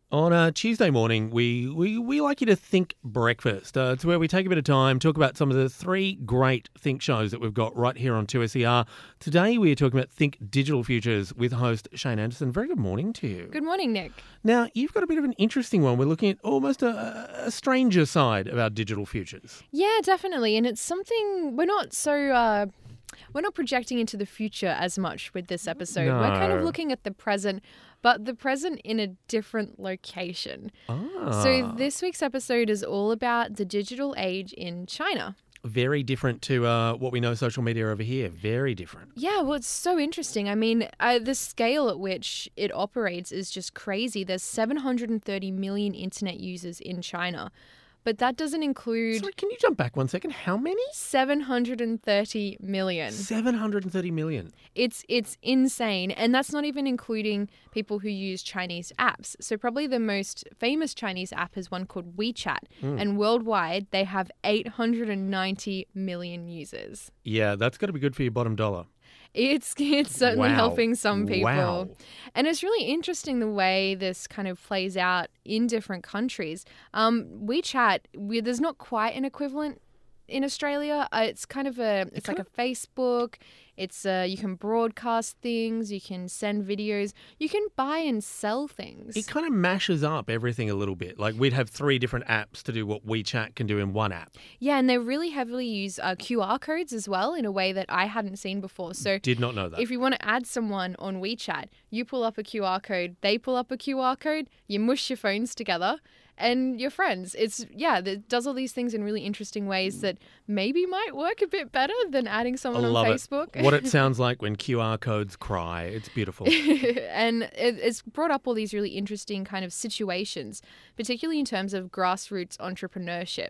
On a Tuesday morning, we like you to think breakfast. It's where we take a bit of time, talk about some of the three great think shows that we've got right here on 2SER. Today we are talking about Think Digital Futures with host Shane Anderson. Very good morning to you. Good morning, Nick. Now, you've got a bit of an interesting one. We're looking at almost a stranger side of our digital futures. Yeah, definitely. And it's something we're not projecting into the future as much with this episode. No. We're kind of looking at the present, but the present in a different location. So this week's episode is all about the digital age in China. Very different to what we know social media over here. Very different. Yeah, well, it's so interesting. I mean, the scale at which it operates is just crazy. There's 730 million internet users in China. But that doesn't include... Sorry, can you jump back 1 second? How many? 730 million. 730 million. It's insane. And that's not even including people who use Chinese apps. So probably the most famous Chinese app is one called WeChat. And worldwide, they have 890 million users. Yeah, that's got to be good for your bottom dollar. It's certainly helping some people. Wow. And it's really interesting the way this kind of plays out in different countries. WeChat, there's not quite an equivalent in Australia. It's kind of it's like a Facebook. It's you can broadcast things, you can send videos, you can buy and sell things. It kind of mashes up everything a little bit. Like we'd have 3 different apps to do what WeChat can do in one app. Yeah, and they really heavily use QR codes as well in a way that I hadn't seen before. So Did not know that. if you want to add someone on WeChat, you pull up a QR code, they pull up a QR code, you mush your phones together, and your friends. It does all these things in really interesting ways that maybe might work a bit better than adding someone on Facebook. What it sounds like when QR codes cry. It's beautiful. And it's brought up all these really interesting kind of situations, particularly in terms of grassroots entrepreneurship.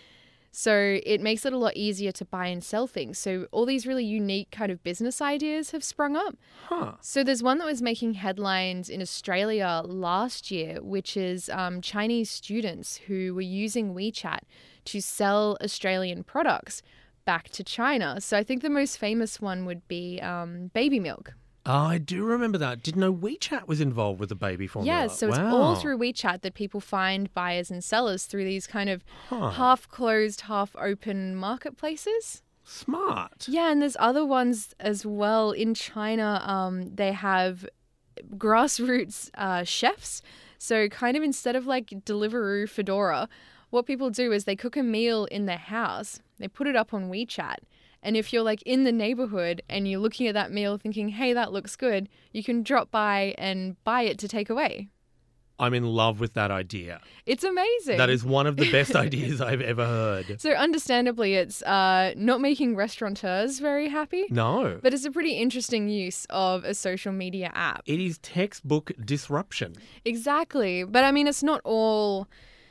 So it makes it a lot easier to buy and sell things. So all these really unique kind of business ideas have sprung up. So there's one that was making headlines in Australia last year, which is Chinese students who were using WeChat to sell Australian products back to China. So I think the most famous one would be baby milk. Oh, I do remember that. Didn't know WeChat was involved with the baby formula. Yeah, so it's all through WeChat that people find buyers and sellers through these kind of half-closed, half-open marketplaces. Smart. Yeah, and there's other ones as well. In China, they have grassroots chefs. So kind of instead of like Deliveroo, Foodora, what people do is they cook a meal in their house, they put it up on WeChat. And if you're like in the neighborhood and you're looking at that meal thinking, hey, that looks good, you can drop by and buy it to take away. I'm in love with that idea. It's amazing. That is one of the best ideas I've ever heard. So understandably, it's not making restaurateurs very happy. No. But it's a pretty interesting use of a social media app. It is textbook disruption. Exactly. But I mean, it's not all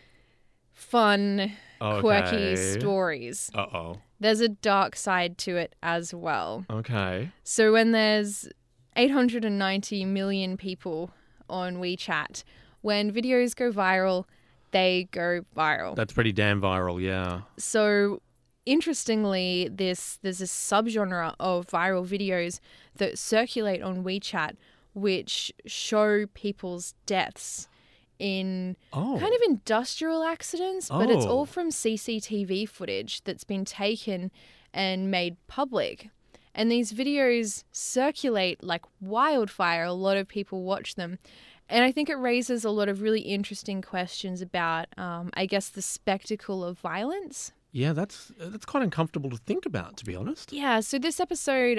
fun, quirky stories. Uh-oh. There's a dark side to it as well. Okay. So when there's 890 million people on WeChat, when videos go viral, they go viral. That's pretty damn viral, yeah. So interestingly, there's this subgenre of viral videos that circulate on WeChat which show people's deaths in kind of industrial accidents, but it's all from CCTV footage that's been taken and made public. And these videos circulate like wildfire. A lot of people watch them. And I think it raises a lot of really interesting questions about, I guess, the spectacle of violence. Yeah, that's quite uncomfortable to think about, to be honest. Yeah, so this episode,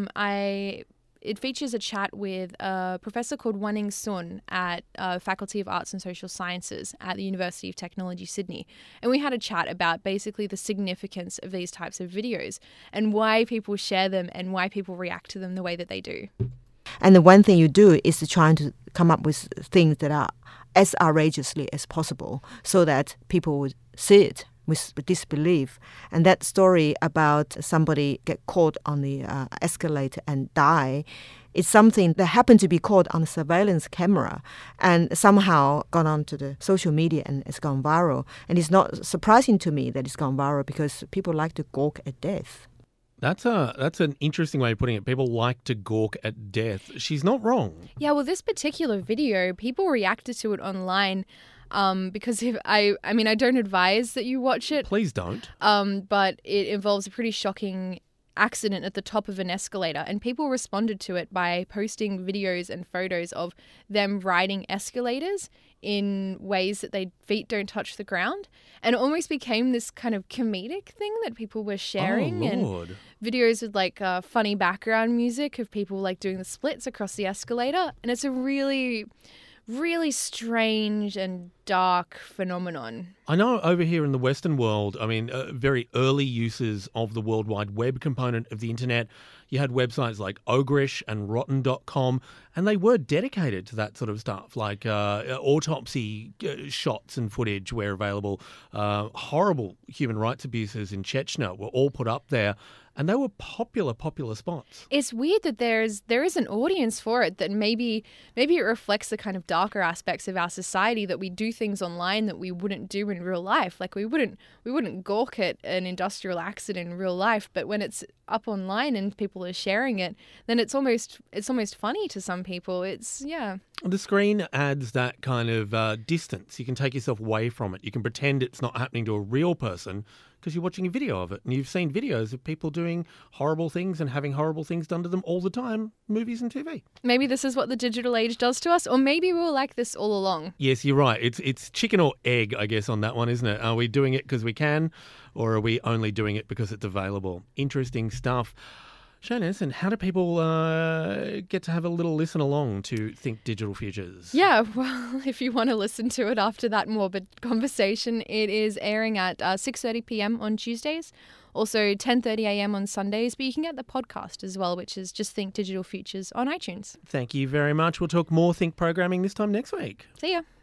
it features a chat with a professor called Waning Sun at Faculty of Arts and Social Sciences at the University of Technology, Sydney. And we had a chat about basically the significance of these types of videos and why people share them and why people react to them the way that they do. And the one thing you do is to try to come up with things that are as outrageously as possible so that people would see it with disbelief. And that story about somebody get caught on the escalator and die, it's something that happened to be caught on a surveillance camera and somehow gone onto the social media and it's gone viral. And it's not surprising to me that it's gone viral because people like to gawk at death. That's an interesting way of putting it. People like to gawk at death. She's not wrong. Yeah, well, this particular video, people reacted to it online because if I mean, I don't advise that you watch it, Please don't. but it involves a pretty shocking accident at the top of an escalator, and people responded to it by posting videos and photos of them riding escalators in ways that their feet don't touch the ground, and it almost became this kind of comedic thing that people were sharing. Oh, Lord. And videos with like funny background music of people like doing the splits across the escalator, and it's a really strange and dark phenomenon. I know over here in the Western world, I mean, very early uses of the World Wide Web component of the internet, you had websites like Ogrish and Rotten.com, and they were dedicated to that sort of stuff, like autopsy shots and footage were available. Horrible human rights abuses in Chechnya were all put up there, and they were popular spots. It's weird that there is an audience for it, that maybe it reflects the kind of darker aspects of our society, that we do things online that we wouldn't do in real life. Like we wouldn't gawk at an industrial accident in real life, but when it's up online and people are sharing it, then it's almost funny to some people. The screen adds that kind of distance. You can take yourself away from it. You can pretend it's not happening to a real person because you're watching a video of it. And you've seen videos of people doing horrible things and having horrible things done to them all the time, movies and TV. Maybe this is what the digital age does to us, or maybe we were like this all along. Yes, you're right. It's chicken or egg, I guess, on that one, isn't it? Are we doing it because we can, or are we only doing it because it's available? Interesting stuff. Shanice, and how do people get to have a little listen along to Think Digital Futures? Yeah, well, if you want to listen to it after that morbid conversation, it is airing at 6:30 p.m. on Tuesdays, also 10:30 a.m. on Sundays, but you can get the podcast as well, which is just Think Digital Futures on iTunes. Thank you very much. We'll talk more Think programming this time next week. See ya.